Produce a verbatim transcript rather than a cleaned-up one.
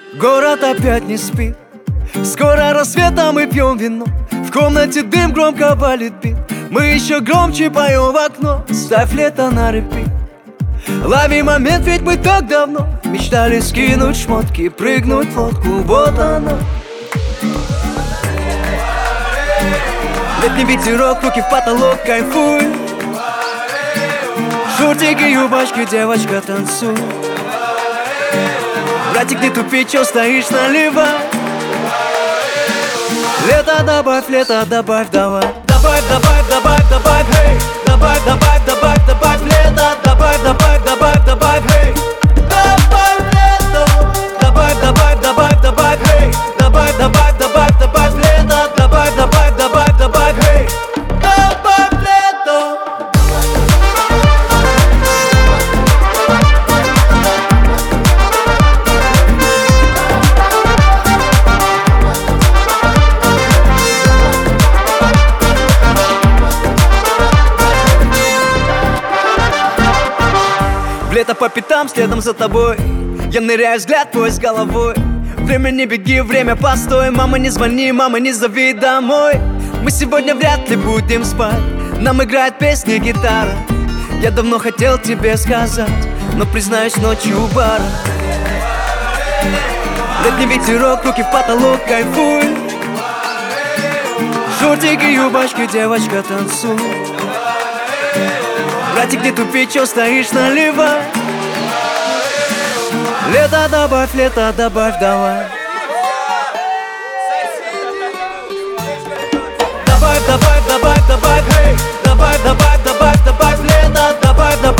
Город опять не спит. Скоро рассвет, а мы пьем вино. В комнате дым, громко валит бит. Мы еще громче поем в окно. Ставь лето на репит. Лови момент, ведь мы так давно мечтали скинуть шмотки, прыгнуть в лодку. Вот оно. Летний ветерок, руки в потолок, кайфуй. Шортики, юбочки, девочка, танцуй. Братик, не тупи, чё стоишь, наливай. Лето добавь, лето добавь, давай. Добавь, добавь, добавь, добавь, эй. Добавь, добавь, добавь, добавь, лето. Добавь, добавь, добавь, добавь, эй. Добавь лето. Добавь, добавь, добавь, добавь, эй. Добавь, добавь, добавь, добавь, лето. Добавь, добавь, добавь, добавь, эй. Добавь лето. Лето по пятам, следом за тобой. Я ныряю, взгляд твой с головой. Время не беги, время постой. Мама, не звони, мама, не зови домой. Мы сегодня вряд ли будем спать. Нам играет песня гитара. Я давно хотел тебе сказать, но признаюсь, ночью у бара. Летний ветерок, руки в потолок, кайфуй. Шортики, юбочки, девочка, танцуй. Братик, не тупи, чё стоишь, наливай. Лето добавь, лето добавь, давай. Добавь, добавь, добавь, добавь, эй. Добавь, добавь, добавь, добавь, лето. Добавь, добавь.